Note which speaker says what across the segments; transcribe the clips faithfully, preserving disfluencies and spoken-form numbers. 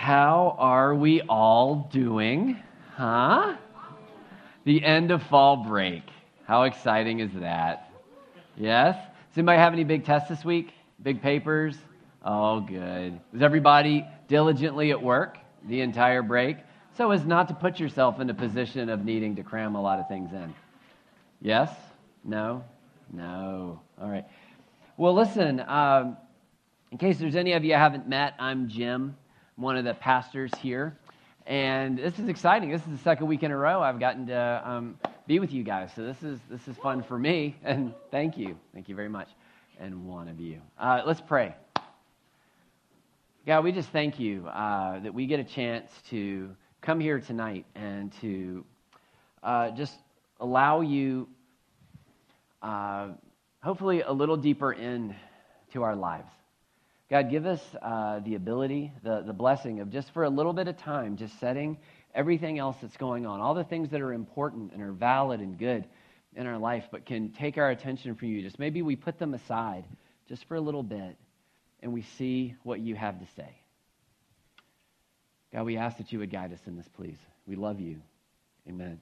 Speaker 1: How are we all doing? Huh? The end of fall break. How exciting is that? Yes? Does anybody have any big tests this week? Big papers? Oh, good. Was everybody diligently at work the entire break so as not to put yourself in a position of needing to cram a lot of things in? Yes? No? No. All right. Well, listen, um, in case there's any of you I haven't met, I'm Jim. I'm one of the pastors here. And this is exciting. This is the second week in a row I've gotten to um, be with you guys. So this is this is fun for me. And thank you. Thank you very much. And one of you. Uh, let's pray. God, we just thank you uh, that we get a chance to come here tonight and to uh, just allow you, uh, hopefully, a little deeper in to our lives. God, give us uh, the ability, the, the blessing of just for a little bit of time, just setting everything else that's going on, all the things that are important and are valid and good in our life, but can take our attention from you. Just maybe we put them aside just for a little bit, and we see what you have to say. God, we ask that you would guide us in this, please. We love you. Amen.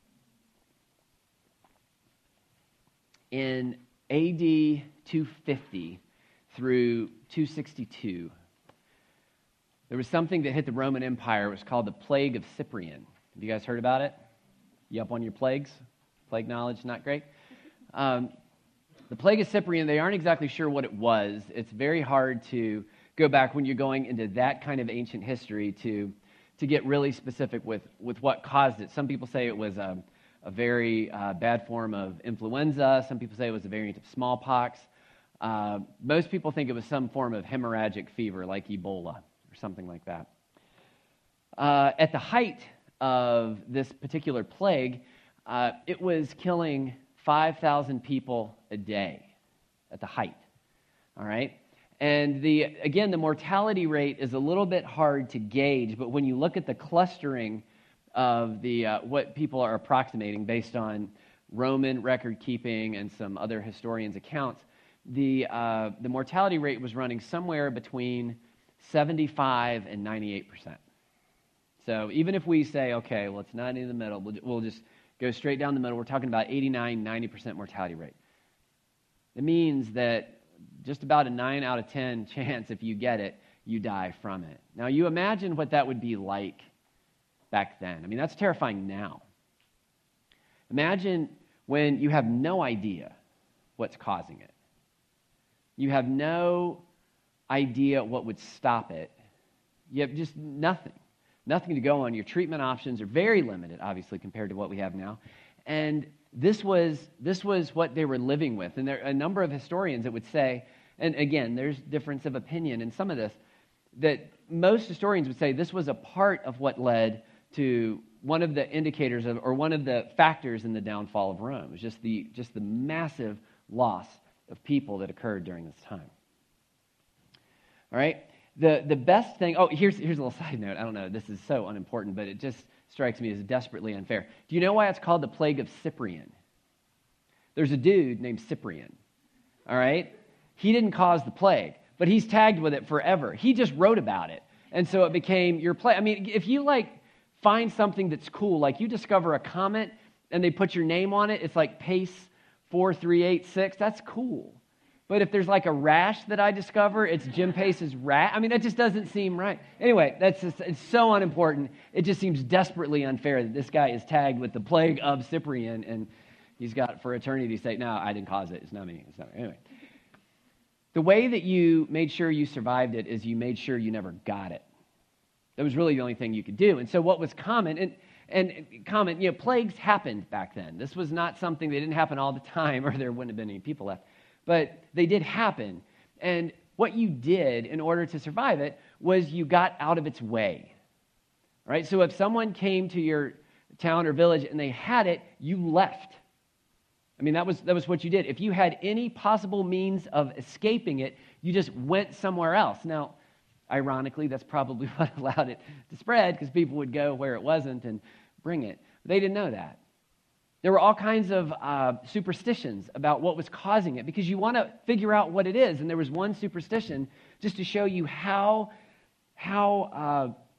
Speaker 1: In A D two fifty through two sixty-two, there was something that hit the Roman Empire. It was called the Plague of Cyprian. Have you guys heard about it? You up on your plagues? Plague knowledge, not great? Um, the Plague of Cyprian, they aren't exactly sure what it was. It's very hard to go back when you're going into that kind of ancient history to, to get really specific with, with what caused it. Some people say it was a, a very uh, bad form of influenza. Some people say it was a variant of smallpox. Uh, most people think it was some form of hemorrhagic fever like Ebola or something like that. Uh, at the height of this particular plague, uh, it was killing five thousand people a day at the height, all right? And the again, the mortality rate is a little bit hard to gauge, but when you look at the clustering of the uh, what people are approximating based on Roman record keeping and some other historians' accounts, the uh, the mortality rate was running somewhere between seventy-five and ninety-eight percent. So even if we say, okay, well, it's not in the middle, we'll, we'll just go straight down the middle, we're talking about eighty-nine, ninety percent mortality rate. It means that just about a nine out of ten chance, if you get it, you die from it. Now, you imagine what that would be like back then. I mean, that's terrifying now. Imagine when you have no idea what's causing it. You have no idea what would stop it. You have just nothing. Nothing to go on. Your treatment options are very limited, obviously, compared to what we have now. And this was this was what they were living with. And there are a number of historians that would say, and again, there's difference of opinion in some of this, that most historians would say this was a part of what led to one of the indicators of, or one of the factors in the downfall of Rome. It was just the just the massive loss of people that occurred during this time. All right? The the best thing, oh, here's here's a little side note. I don't know, this is so unimportant, but it just strikes me as desperately unfair. Do you know why it's called the Plague of Cyprian? There's a dude named Cyprian, all right? He didn't cause the plague, but he's tagged with it forever. He just wrote about it, and so it became your plague. I mean, if you, like, find something that's cool, like you discover a comet, and they put your name on it, it's like Pace four three eight six, that's cool. But if there's like a rash that I discover, it's Jim Pace's rat. I mean, that just doesn't seem right. Anyway, that's just, it's so unimportant. It just seems desperately unfair that this guy is tagged with the Plague of Cyprian, and he's got for eternity to say, no, I didn't cause it. It's not me. It's not me. Anyway, the way that you made sure you survived it is you made sure you never got it. That was really the only thing you could do. And so what was common, and, and common, you know, plagues happened back then. This was not something that didn't happen all the time, or there wouldn't have been any people left. But they did happen. And what you did in order to survive it was you got out of its way. All right? So if someone came to your town or village and they had it, you left. I mean, that was that was what you did. If you had any possible means of escaping it, you just went somewhere else. Now, ironically, that's probably what allowed it to spread, because people would go where it wasn't and bring it. They didn't know that. There were all kinds of uh, superstitions about what was causing it, because you want to figure out what it is. And there was one superstition just to show you how, how uh,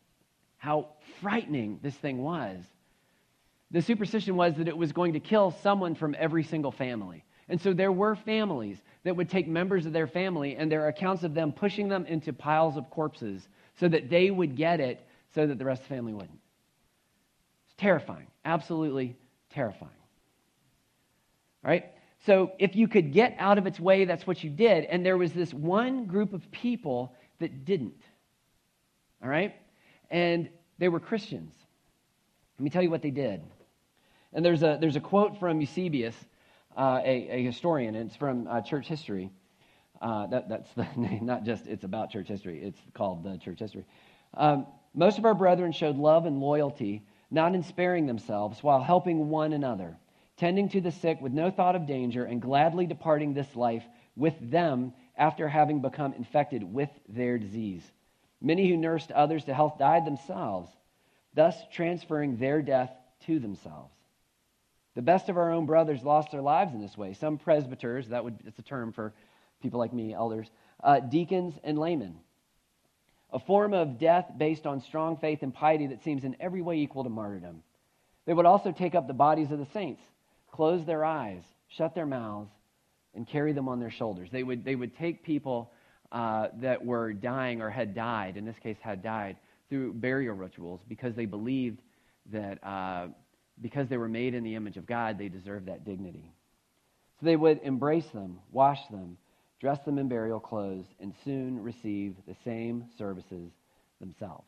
Speaker 1: how frightening this thing was. The superstition was that it was going to kill someone from every single family. And so there were families that would take members of their family, and there are accounts of them pushing them into piles of corpses so that they would get it so that the rest of the family wouldn't. It's terrifying, absolutely terrifying. All right? So if you could get out of its way, that's what you did. And there was this one group of people that didn't. All right? And they were Christians. Let me tell you what they did. And there's a there's a quote from Eusebius, uh, a, a historian, and it's from uh, church history. Uh, that, that's the name, not just it's about church history. It's called the church history. Um, Most of our brethren showed love and loyalty, not in sparing themselves, while helping one another, tending to the sick with no thought of danger, and gladly departing this life with them after having become infected with their disease. Many who nursed others to health died themselves, thus transferring their death to themselves. The best of our own brothers lost their lives in this way. Some presbyters, that would it's a term for people like me, elders, uh, deacons and laymen. A form of death based on strong faith and piety that seems in every way equal to martyrdom. They would also take up the bodies of the saints, close their eyes, shut their mouths, and carry them on their shoulders. They would, they would take people uh, that were dying or had died, in this case had died, through burial rituals because they believed that uh, because they were made in the image of God, they deserved that dignity. So they would embrace them, wash them, dress them in burial clothes, and soon receive the same services themselves.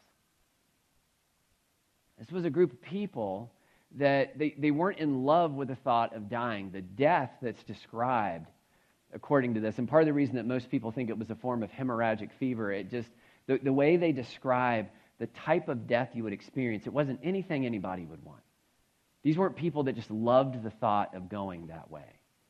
Speaker 1: This was a group of people that they, they weren't in love with the thought of dying, the death that's described according to this. And part of the reason that most people think it was a form of hemorrhagic fever, it just, the, the way they describe the type of death you would experience, it wasn't anything anybody would want. These weren't people that just loved the thought of going that way.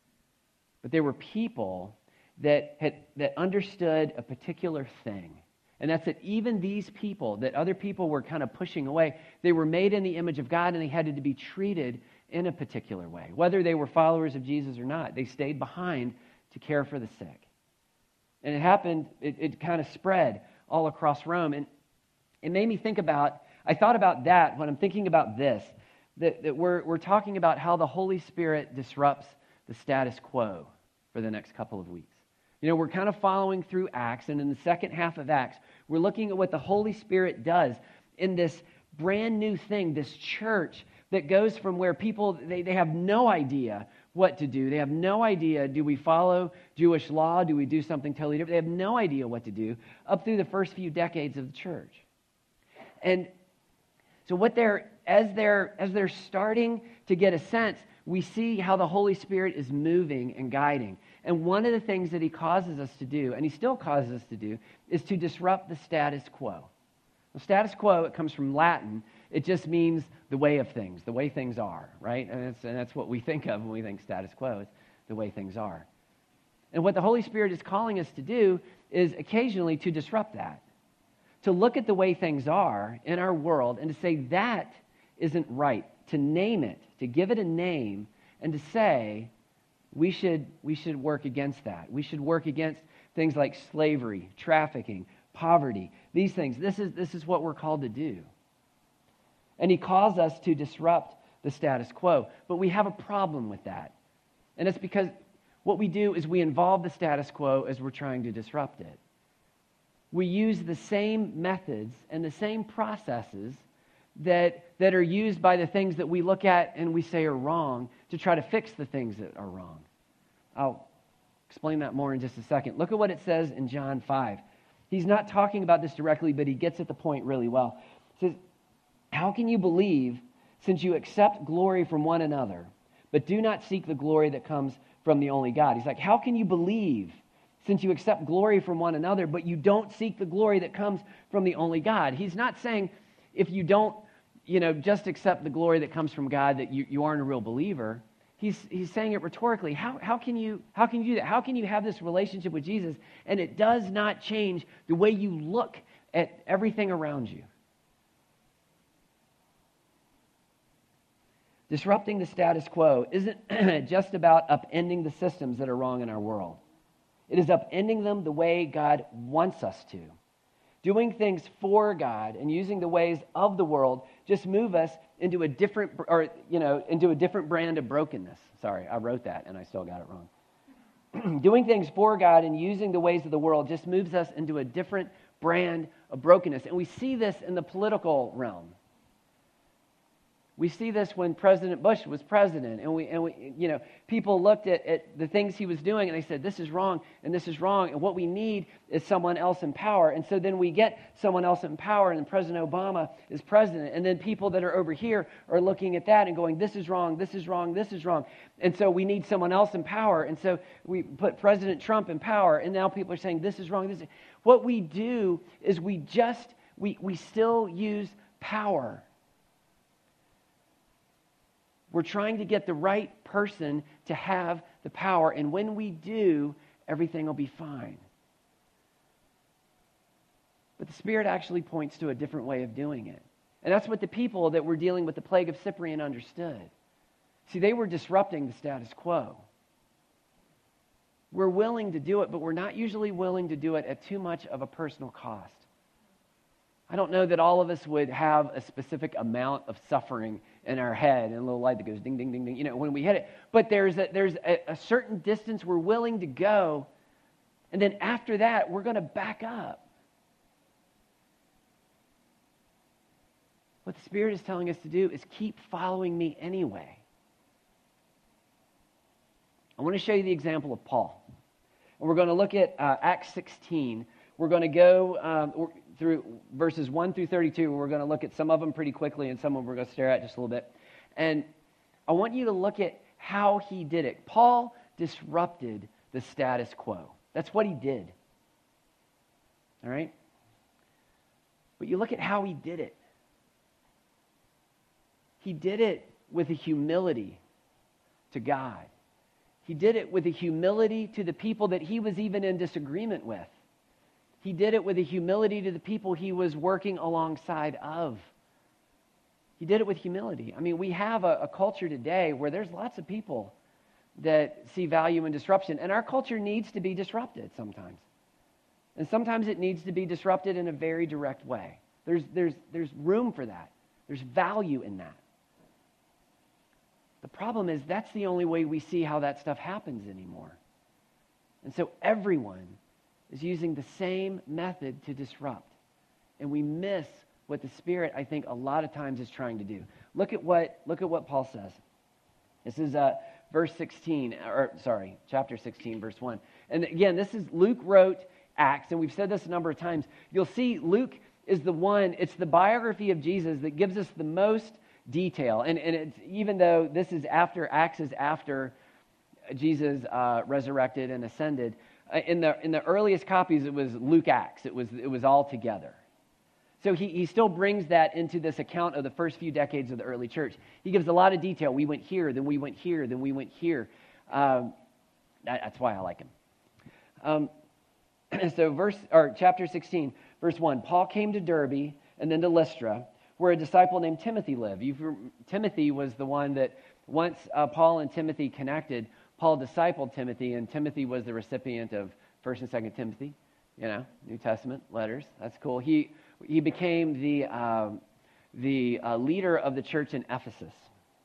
Speaker 1: But they were people that had that understood a particular thing. And that's that even these people that other people were kind of pushing away, they were made in the image of God and they had to be treated in a particular way. Whether they were followers of Jesus or not, they stayed behind to care for the sick. And it happened, it, it kind of spread all across Rome. And it made me think about, I thought about that when I'm thinking about this, that, that we're, we're talking about how the Holy Spirit disrupts the status quo for the next couple of weeks. You know, we're kind of following through Acts, and in the second half of Acts, we're looking at what the Holy Spirit does in this brand new thing, this church that goes from where people, they, they have no idea what to do. They have no idea, do we follow Jewish law? Do we do something totally different? They have no idea what to do up through the first few decades of the church. And so what they're, as they're, as they're starting to get a sense, we see how the Holy Spirit is moving and guiding. And one of the things that he causes us to do, and he still causes us to do, is to disrupt the status quo. The status quo, it comes from Latin. It just means the way of things, the way things are, right? And that's, and that's what we think of when we think status quo, is the way things are. And what the Holy Spirit is calling us to do is occasionally to disrupt that, to look at the way things are in our world and to say that isn't right, to name it, to give it a name, and to say we should, we should work against that. We should work against things like slavery, trafficking, poverty, these things. This is, this is what we're called to do. And he calls us to disrupt the status quo. But we have a problem with that. And it's because what we do is we involve the status quo as we're trying to disrupt it. We use the same methods and the same processes that, that are used by the things that we look at and we say are wrong to try to fix the things that are wrong. I'll explain that more in just a second. Look at what it says in John five. He's not talking about this directly, but he gets at the point really well. He says, "How can you believe since you accept glory from one another, but do not seek the glory that comes from the only God?" He's like, how can you believe since you accept glory from one another, but you don't seek the glory that comes from the only God? He's not saying if you don't, you know, just accept the glory that comes from God that you, you aren't a real believer. He's, he's saying it rhetorically. How, how can you, how can you do that? How can you have this relationship with Jesus and it does not change the way you look at everything around you? Disrupting the status quo isn't just about upending the systems that are wrong in our world. It is upending them the way God wants us to. Doing things for God and using the ways of the world just move us into a different, or you know, into a different brand of brokenness. Sorry, I wrote that and I still got it wrong. Doing things for God and using the ways of the world just moves us into a different brand of brokenness. And we see this in the political realm. We see this when President Bush was president, and we, and we, you know, people looked at, at the things he was doing, and they said, this is wrong, and this is wrong, and what we need is someone else in power. And so then we get someone else in power, and then President Obama is president, and then people that are over here are looking at that and going, this is wrong, this is wrong, this is wrong. And so we need someone else in power, and so we put President Trump in power, and now people are saying, this is wrong, this is... What we do is we just, we, we still use power. We're trying to get the right person to have the power, and when we do, everything will be fine. But the Spirit actually points to a different way of doing it. And that's what the people that were dealing with the plague of Cyprian understood. See, they were disrupting the status quo. We're willing to do it, but we're not usually willing to do it at too much of a personal cost. I don't know that all of us would have a specific amount of suffering in our head and a little light that goes ding, ding, ding, ding, you know, when we hit it. But there's a, there's a, a certain distance we're willing to go, and then after that, we're going to back up. What the Spirit is telling us to do is keep following me anyway. I want to show you the example of Paul. And we're going to look at uh, Acts sixteen. We're going to go um, through verses one through thirty-two. We're going to look at some of them pretty quickly, and some of them we're going to stare at just a little bit. And I want you to look at how he did it. Paul disrupted the status quo. That's what he did. All right? But you look at how he did it. He did it with a humility to God. He did it with a humility to the people that he was even in disagreement with. He did it with a humility to the people he was working alongside of. He did it with humility. I mean, we have a, a culture today where there's lots of people that see value in disruption, and our culture needs to be disrupted sometimes. And sometimes it needs to be disrupted in a very direct way. There's, there's, there's room for that. There's value in that. The problem is that's the only way we see how that stuff happens anymore. And so everyone is using the same method to disrupt. And we miss what the Spirit, I think, a lot of times is trying to do. Look at what, look at what Paul says. This is uh, verse sixteen, or sorry, chapter sixteen, verse one. And again, this is Luke wrote Acts, and we've said this a number of times. You'll see Luke is the one, it's the biography of Jesus that gives us the most detail. And, and it's, even though this is after, Acts is after Jesus uh, resurrected and ascended, uh, in the in the earliest copies it was Luke Acts. It was it was all together. So he, he still brings that into this account of the first few decades of the early church. He gives a lot of detail. We went here, then we went here, then we went here. Um, that, that's why I like him. Um, so verse or chapter sixteen, verse one. Paul came to Derbe and then to Lystra, where a disciple named Timothy lived. You've, Timothy was the one that once uh, Paul and Timothy connected, Paul discipled Timothy, and Timothy was the recipient of First and Second Timothy, you know, New Testament letters. That's cool. He he became the um, the uh, leader of the church in Ephesus.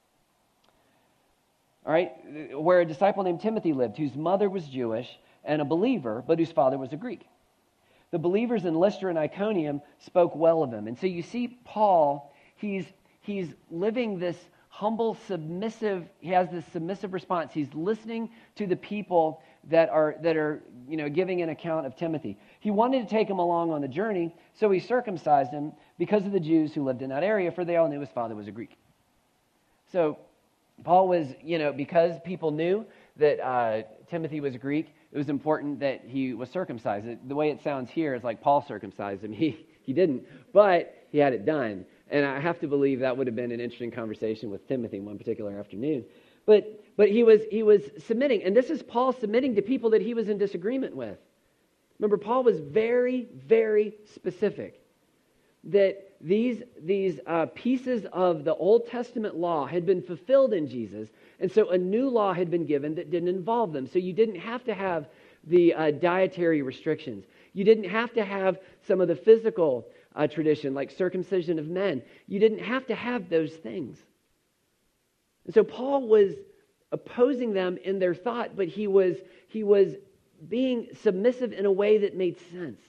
Speaker 1: All right, where a disciple named Timothy lived, whose mother was Jewish and a believer, but whose father was a Greek. The believers in Lystra and Iconium spoke well of him. And so you see Paul, he's he's living this humble, submissive, he has this submissive response. He's listening to the people that are that are, you know, giving an account of Timothy. He wanted to take him along on the journey, so he circumcised him because of the Jews who lived in that area, for they all knew his father was a Greek. So Paul was, you know, because people knew that uh, Timothy was Greek, it was important that he was circumcised. The way it sounds here is like Paul circumcised him. He he didn't, but he had it done. And I have to believe that would have been an interesting conversation with Timothy one particular afternoon. But but he was he was submitting, and this is Paul submitting to people that he was in disagreement with. Remember, Paul was very, very specific that these these uh, pieces of the Old Testament law had been fulfilled in Jesus, and so a new law had been given that didn't involve them. So you didn't have to have the uh, dietary restrictions. You didn't have to have some of the physical uh, tradition, like circumcision of men. You didn't have to have those things. And so Paul was opposing them in their thought, but he was, he was being submissive in a way that made sense.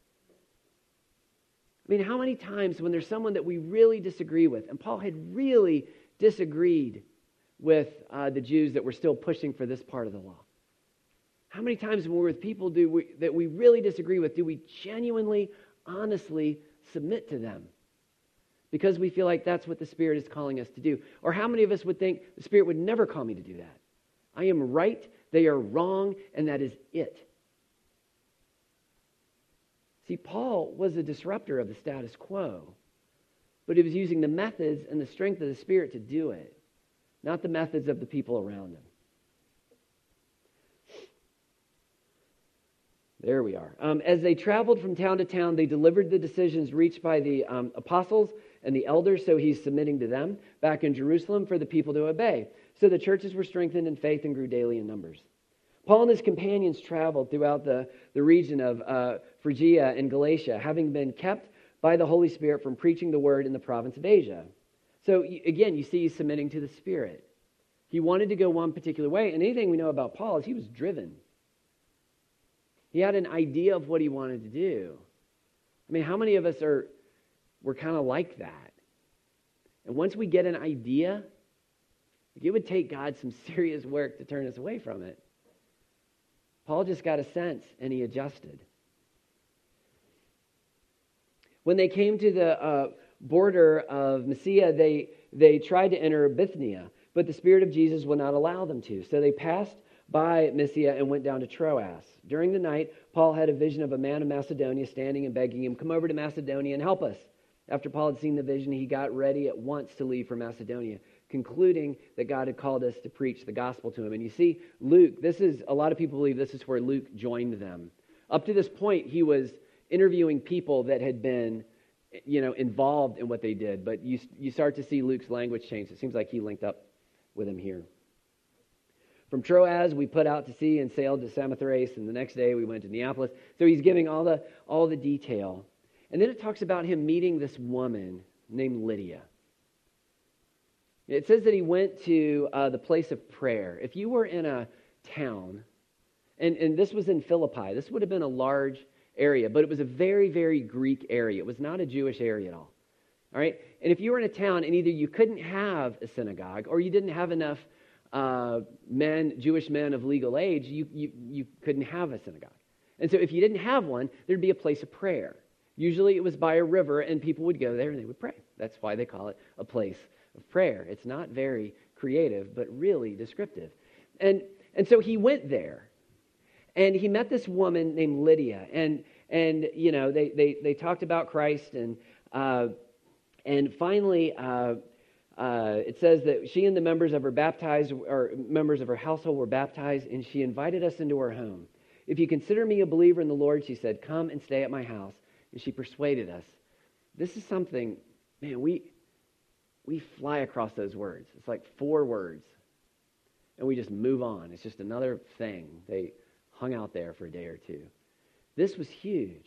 Speaker 1: I mean, how many times when there's someone that we really disagree with, and Paul had really disagreed with uh, the Jews that were still pushing for this part of the law. How many times when we're with people do we, that we really disagree with, do we genuinely, honestly submit to them? Because we feel like that's what the Spirit is calling us to do. Or how many of us would think the Spirit would never call me to do that? I am right, they are wrong, and that is it. See, Paul was a disruptor of the status quo, but he was using the methods and the strength of the Spirit to do it, not the methods of the people around him. There we are. Um, as they traveled from town to town, they delivered the decisions reached by the um, apostles and the elders, so he's submitting to them back in Jerusalem for the people to obey. So the churches were strengthened in faith and grew daily in numbers. Paul and his companions traveled throughout the, the region of uh, Phrygia and Galatia, having been kept by the Holy Spirit from preaching the word in the province of Asia. So again, you see he's submitting to the Spirit. He wanted to go one particular way, and anything we know about Paul is he was driven. He had an idea of what he wanted to do. I mean, how many of us are, we're kind of like that? And once we get an idea, it would take God some serious work to turn us away from it. Paul just got a sense, and he adjusted. When they came to the uh, border of Mysia, they, they tried to enter Bithynia, but the Spirit of Jesus would not allow them to. So they passed by Mysia and went down to Troas. During the night, Paul had a vision of a man of Macedonia standing and begging him, "Come over to Macedonia and help us." After Paul had seen the vision, he got ready at once to leave for Macedonia, concluding that God had called us to preach the gospel to him. And you see, Luke, this is, a lot of people believe this is where Luke joined them. Up to this point, he was interviewing people that had been, you know, involved in what they did. But you, you start to see Luke's language change. It seems like he linked up with him here. From Troas, we put out to sea and sailed to Samothrace, and the next day we went to Neapolis. So he's giving all the all the detail. And then it talks about him meeting this woman named Lydia. It says that he went to uh, the place of prayer. If you were in a town, and, and this was in Philippi, this would have been a large area, but it was a very, very Greek area. It was not a Jewish area at all. All right? And if you were in a town and either you couldn't have a synagogue or you didn't have enough Uh, men, Jewish men of legal age, you, you, you couldn't have a synagogue. And so if you didn't have one, there'd be a place of prayer. Usually it was by a river and people would go there and they would pray. That's why they call it a place of prayer. It's not very creative, but really descriptive. And, and so he went there and he met this woman named Lydia. And, and you know, they, they, they talked about Christ and, uh, and finally, uh, Uh, it says that she and the members of her baptized or members of her household were baptized, and she invited us into her home. "If you consider me a believer in the Lord," she said, "come and stay at my house." And she persuaded us. This is something, man, we we fly across those words. It's like four words, and we just move on. It's just another thing. They hung out there for a day or two. This was huge.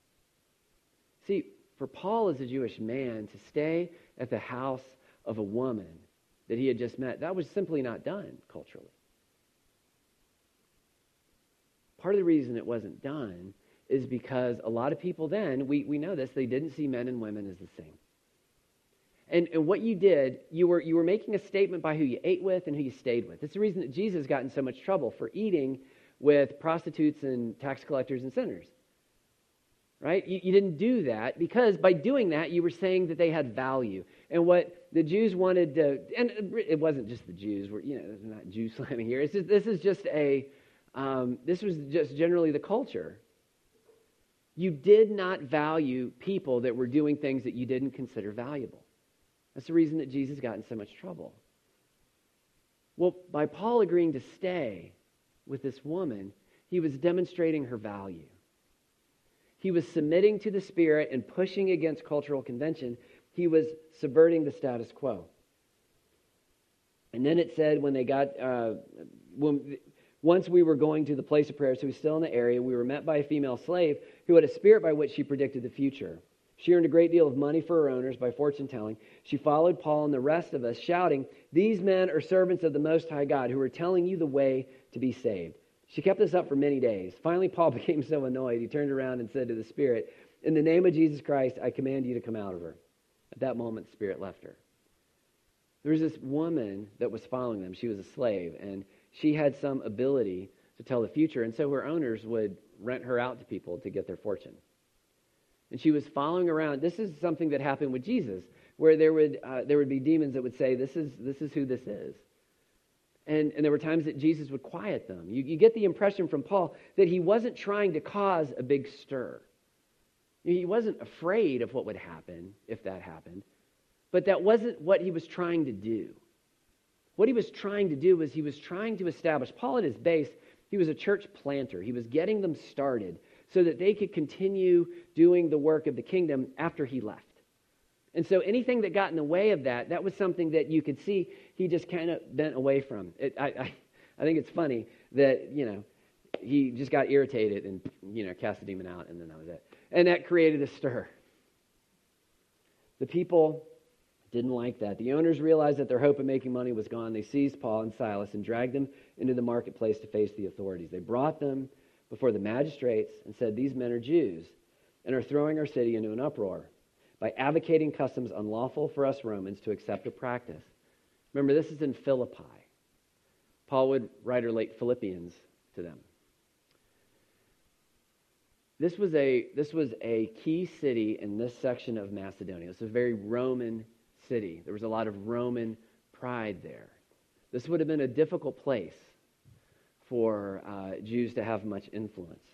Speaker 1: See, for Paul as a Jewish man to stay at the house of a woman that he had just met, that was simply not done culturally. Part of the reason it wasn't done is because a lot of people then, we, we know this, they didn't see men and women as the same. And, and what you did, you were you were making a statement by who you ate with and who you stayed with. It's the reason that Jesus got in so much trouble for eating with prostitutes and tax collectors and sinners. Right? You, you didn't do that because by doing that, you were saying that they had value. And what the Jews wanted to, and it wasn't just the Jews, we're, you know, there's not Jew slamming here. It's just, this is just a, um, this was just generally the culture. You did not value people that were doing things that you didn't consider valuable. That's the reason that Jesus got in so much trouble. Well, by Paul agreeing to stay with this woman, he was demonstrating her value. He was submitting to the Spirit and pushing against cultural convention. He was subverting the status quo. And then it said when they got, uh, when, once we were going to the place of prayer, so he was still in the area, we were met by a female slave
Speaker 2: who had a spirit by which she predicted the future. She earned a great deal of money for her owners by fortune telling. She followed Paul and the rest of us, shouting, "These men are servants of the Most High God, who are telling you the way to be saved." She kept this up for many days. Finally, Paul became so annoyed, he turned around and said to the spirit, "In the name of Jesus Christ, I command you to come out of her." At that moment, the spirit left her. There was this woman that was following them. She was a slave, and she had some ability to tell the future, and so her owners would rent her out to people to get their fortune. And she was following around. This is something that happened with Jesus, where there would uh, there would be demons that would say, "This is this is who this is." And, and there were times that Jesus would quiet them. You, you get the impression from Paul that he wasn't trying to cause a big stir. He wasn't afraid of what would happen if that happened. But that wasn't what he was trying to do. What he was trying to do was he was trying to establish, Paul at his base, he was a church planter. He was getting them started so that they could continue doing the work of the kingdom after he left. And so anything that got in the way of that, that was something that you could see he just kind of bent away from. It, I, I, I think it's funny that, you know, he just got irritated and, you know, cast the demon out, and then that was it. And that created a stir. The people didn't like that. The owners realized that their hope of making money was gone. They seized Paul and Silas and dragged them into the marketplace to face the authorities. They brought them before the magistrates and said, "These men are Jews and are throwing our city into an uproar by advocating customs unlawful for us Romans to accept or practice." Remember, this is in Philippi. Paul would write or relate Philippians to them. This was a this was a key city in this section of Macedonia. It's a very Roman city. There was a lot of Roman pride there. This would have been a difficult place for uh, Jews to have much influence.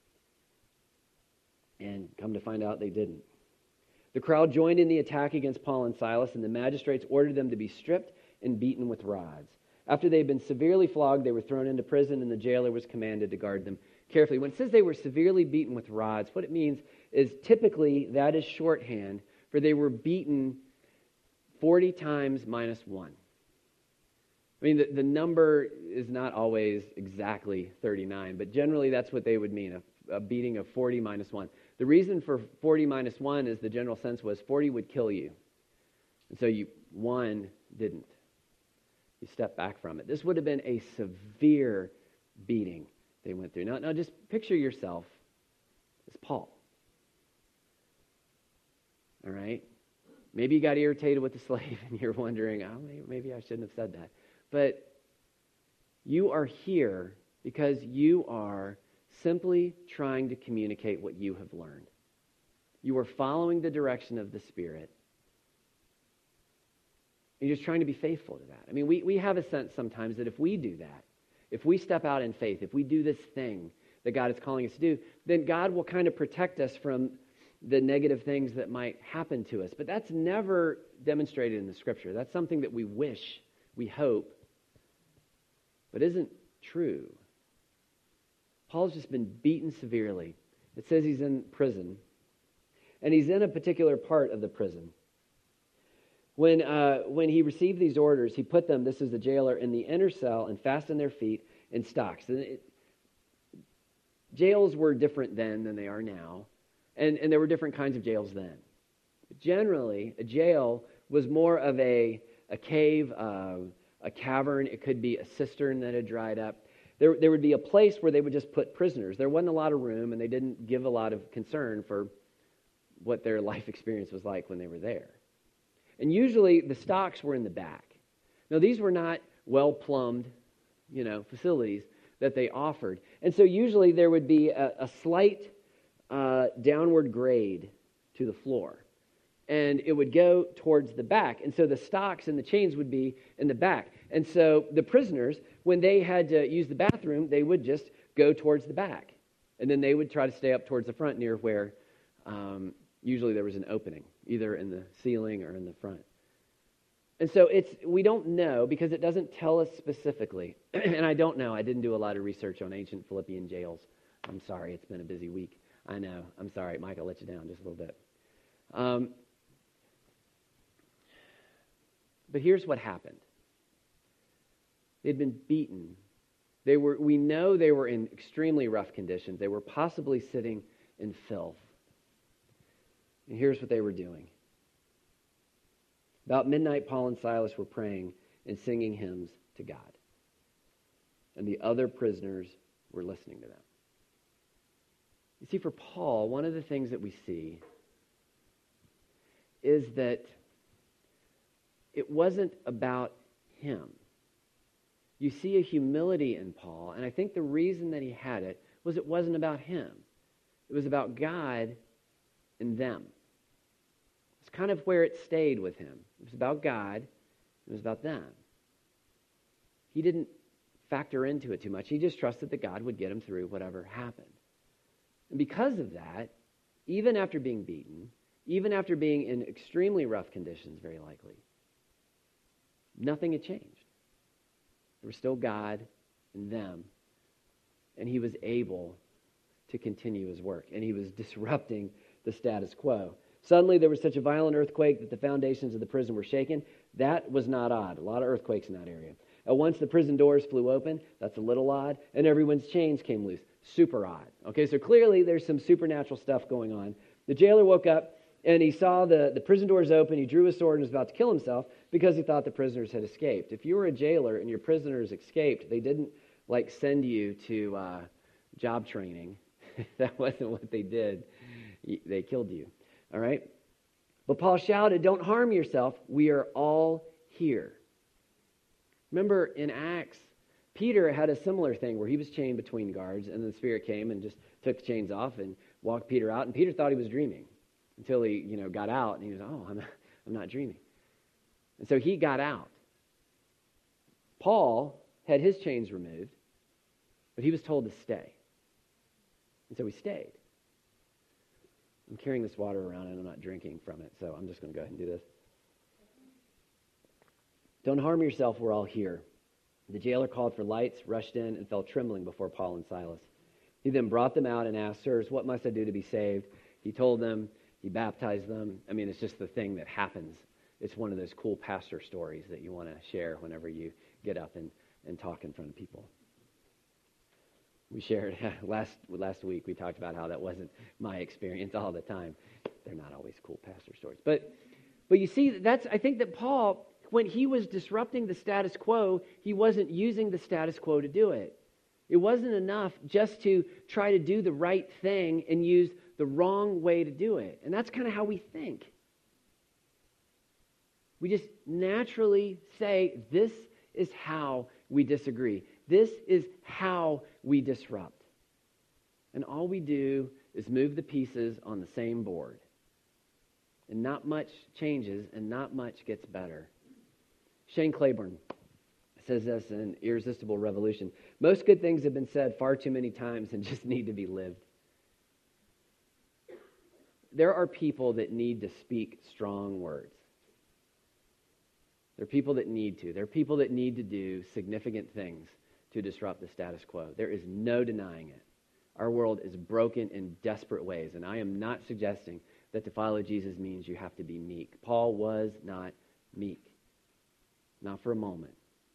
Speaker 2: And come to find out, they didn't. The crowd joined in the attack against Paul and Silas, and the magistrates ordered them to be stripped and beaten with rods. After they had been severely flogged, they were thrown into prison, and the jailer was commanded to guard them carefully. When it says they were severely beaten with rods, what it means is typically that is shorthand for they were beaten forty times minus one. I mean, the, the number is not always exactly thirty-nine, but generally that's what they would mean, a, a beating of forty minus one. The reason for forty minus one is the general sense was forty would kill you. And so you one didn't. You step back from it. This would have been a severe beating they went through. Now, now just picture yourself as Paul. All right? Maybe you got irritated with the slave and you're wondering, oh, maybe, maybe I shouldn't have said that. But you are here because you are simply trying to communicate what you have learned. You are following the direction of the Spirit. You're just trying to be faithful to that. I mean, we, we have a sense sometimes that if we do that, if we step out in faith, if we do this thing that God is calling us to do, then God will kind of protect us from the negative things that might happen to us. But that's never demonstrated in the Scripture. That's something that we wish, we hope, but isn't true. Paul's just been beaten severely. It says he's in prison, and he's in a particular part of the prison. When uh, when he received these orders, he put them, this is the jailer, in the inner cell and fastened their feet in stocks. And it, jails were different then than they are now, and, and there were different kinds of jails then. But generally, a jail was more of a, a cave, uh, a cavern. It could be a cistern that had dried up. There, there would be a place where they would just put prisoners. There wasn't a lot of room, and they didn't give a lot of concern for what their life experience was like when they were there. And usually the stocks were in the back. Now, these were not well-plumbed, you know, facilities that they offered. And so usually there would be a, a slight uh, downward grade to the floor. And it would go towards the back. And so the stocks and the chains would be in the back. And so the prisoners, when they had to use the bathroom, they would just go towards the back. And then they would try to stay up towards the front near where um, usually there was an opening, either in the ceiling or in the front. And so it's we don't know because it doesn't tell us specifically. And I don't know. I didn't do a lot of research on ancient Philippian jails. I'm sorry. It's been a busy week. I know. I'm sorry. Mike, I'll let you down just a little bit. Um, but here's what happened. They'd been beaten. They were. We know they were in extremely rough conditions. They were possibly sitting in filth. And here's what they were doing. About midnight, Paul and Silas were praying and singing hymns to God. And the other prisoners were listening to them. You see, for Paul, one of the things that we see is that it wasn't about him. You see a humility in Paul, and I think the reason that he had it was it wasn't about him. It was about God and them. It's kind of where it stayed with him. It was about God. It was about them. He didn't factor into it too much. He just trusted that God would get him through whatever happened. And because of that, even after being beaten, even after being in extremely rough conditions, very likely, nothing had changed. There was still God and them, and he was able to continue his work, and he was disrupting the status quo. Suddenly, there was such a violent earthquake that the foundations of the prison were shaken. That was not odd. A lot of earthquakes in that area. At once, the prison doors flew open. That's a little odd. And everyone's chains came loose. Super odd. Okay, so clearly there's some supernatural stuff going on. The jailer woke up, and he saw the, the prison doors open. He drew his sword and was about to kill himself because he thought the prisoners had escaped. If you were a jailer and your prisoners escaped, they didn't, like, send you to uh, job training. That wasn't what they did. They killed you. All right? But Paul shouted, "Don't harm yourself. We are all here." Remember in Acts, Peter had a similar thing where he was chained between guards, and the Spirit came and just took the chains off and walked Peter out. And Peter thought he was dreaming until he, you know, got out, and he was, "Oh, I'm not, I'm not dreaming." And so he got out. Paul had his chains removed, but he was told to stay. And so he stayed. I'm carrying this water around and I'm not drinking from it, so I'm just going to go ahead and do this. "Don't harm yourself, we're all here." The jailer called for lights, rushed in, and fell trembling before Paul and Silas. He then brought them out and asked, "Sirs, what must I do to be saved?" He told them, he baptized them. I mean, it's just the thing that happens. It's one of those cool pastor stories that you want to share whenever you get up and, and talk in front of people. We shared last last week, we talked about how that wasn't my experience all the time. They're not always cool pastor stories. But but you see, that's I think that Paul, when he was disrupting the status quo, he wasn't using the status quo to do it. It wasn't enough just to try to do the right thing and use the wrong way to do it. And that's kind of how we think. We just naturally say, this is how we disagree. This is how we disrupt. And all we do is move the pieces on the same board. And not much changes and not much gets better. Shane Claiborne says this in Irresistible Revolution. "Most good things have been said far too many times and just need to be lived." There are people that need to speak strong words. There are people that need to. There are people that need to do significant things to disrupt the status quo. There is no denying it. Our world is broken in desperate ways, and I am not suggesting that to follow Jesus means you have to be meek. Paul was not meek. Not for a moment.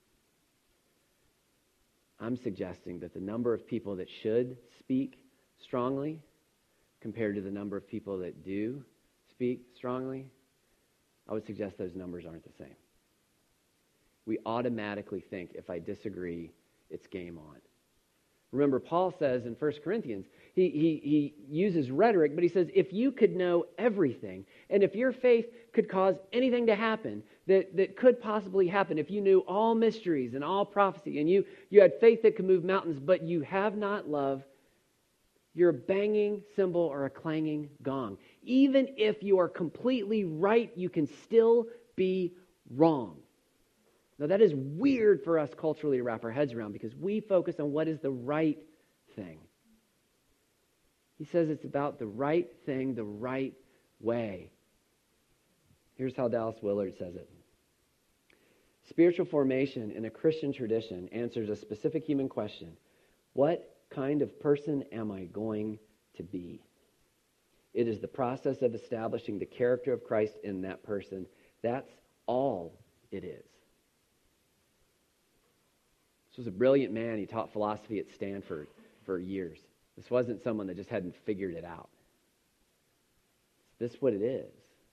Speaker 2: I'm suggesting that the number of people that should speak strongly compared to the number of people that do speak strongly, I would suggest those numbers aren't the same. We automatically think if I disagree, it's game on. Remember, Paul says in First Corinthians, he, he, he uses rhetoric, but he says, if you could know everything, and if your faith could cause anything to happen that, that could possibly happen, if you knew all mysteries and all prophecy, and you, you had faith that could move mountains, but you have not love, you're a banging cymbal or a clanging gong. Even if you are completely right, you can still be wrong. Now, that is weird for us culturally to wrap our heads around because we focus on what is the right thing. He says it's about the right thing, the right way. Here's how Dallas Willard says it. Spiritual formation in a Christian tradition answers a specific human question. What kind of person am I going to be? It is the process of establishing the character of Christ in that person. That's all it is. This was a brilliant man. He taught philosophy at Stanford for years. This wasn't someone that just hadn't figured it out. This is what it is.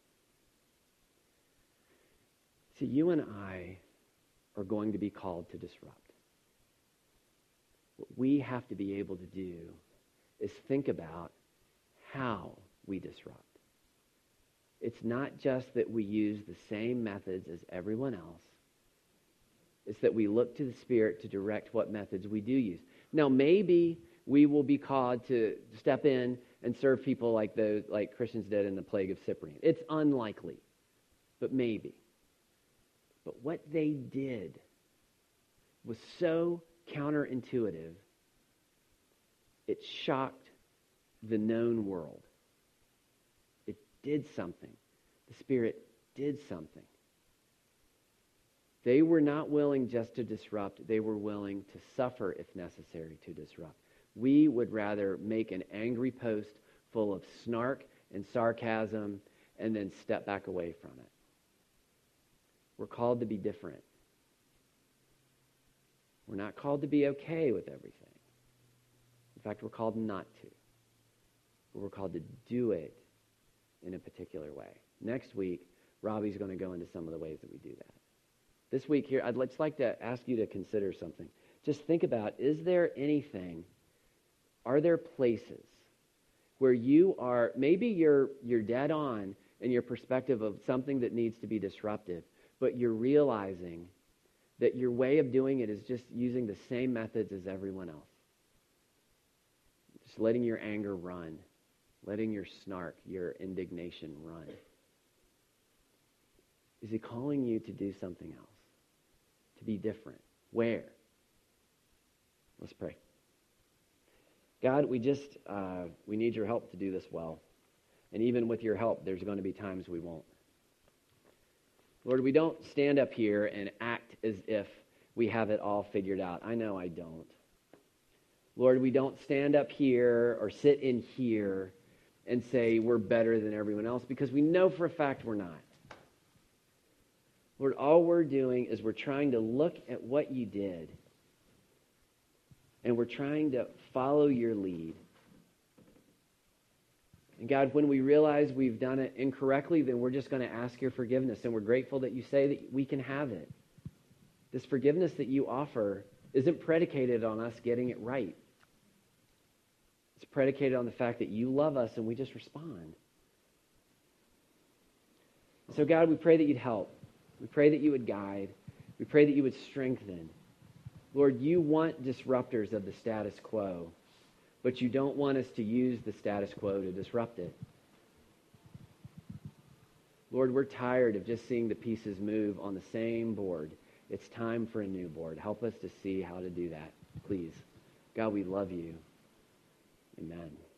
Speaker 2: See, you and I are going to be called to disrupt. What we have to be able to do is think about how we disrupt. It's not just that we use the same methods as everyone else. It's that we look to the Spirit to direct what methods we do use. Now, maybe we will be called to step in and serve people like those, like Christians did in the plague of Cyprian. It's unlikely, but maybe. But what they did was so counterintuitive, it shocked the known world. It did something. The Spirit did something. They were not willing just to disrupt. They were willing to suffer, if necessary, to disrupt. We would rather make an angry post full of snark and sarcasm and then step back away from it. We're called to be different. We're not called to be okay with everything. In fact, we're called not to. But we're called to do it in a particular way. Next week, Robbie's going to go into some of the ways that we do that. This week here, I'd just like to ask you to consider something. Just think about, is there anything, are there places where you are, maybe you're you're dead on in your perspective of something that needs to be disruptive, but you're realizing that your way of doing it is just using the same methods as everyone else. Just letting your anger run, letting your snark, your indignation run. Is he calling you to do something else? To be different? Where? Let's pray. God, we just, uh, we need your help to do this well. And even with your help, there's going to be times we won't. Lord, we don't stand up here and act as if we have it all figured out. I know I don't. Lord, we don't stand up here or sit in here and say we're better than everyone else, because we know for a fact we're not. Lord, all we're doing is we're trying to look at what you did, and we're trying to follow your lead. And God, when we realize we've done it incorrectly, then we're just going to ask your forgiveness, and we're grateful that you say that we can have it. This forgiveness that you offer isn't predicated on us getting it right. It's predicated on the fact that you love us and we just respond. So God, we pray that you'd help. We pray that you would guide. We pray that you would strengthen. Lord, you want disruptors of the status quo, but you don't want us to use the status quo to disrupt it. Lord, we're tired of just seeing the pieces move on the same board. It's time for a new board. Help us to see how to do that, please. God, we love you. Amen.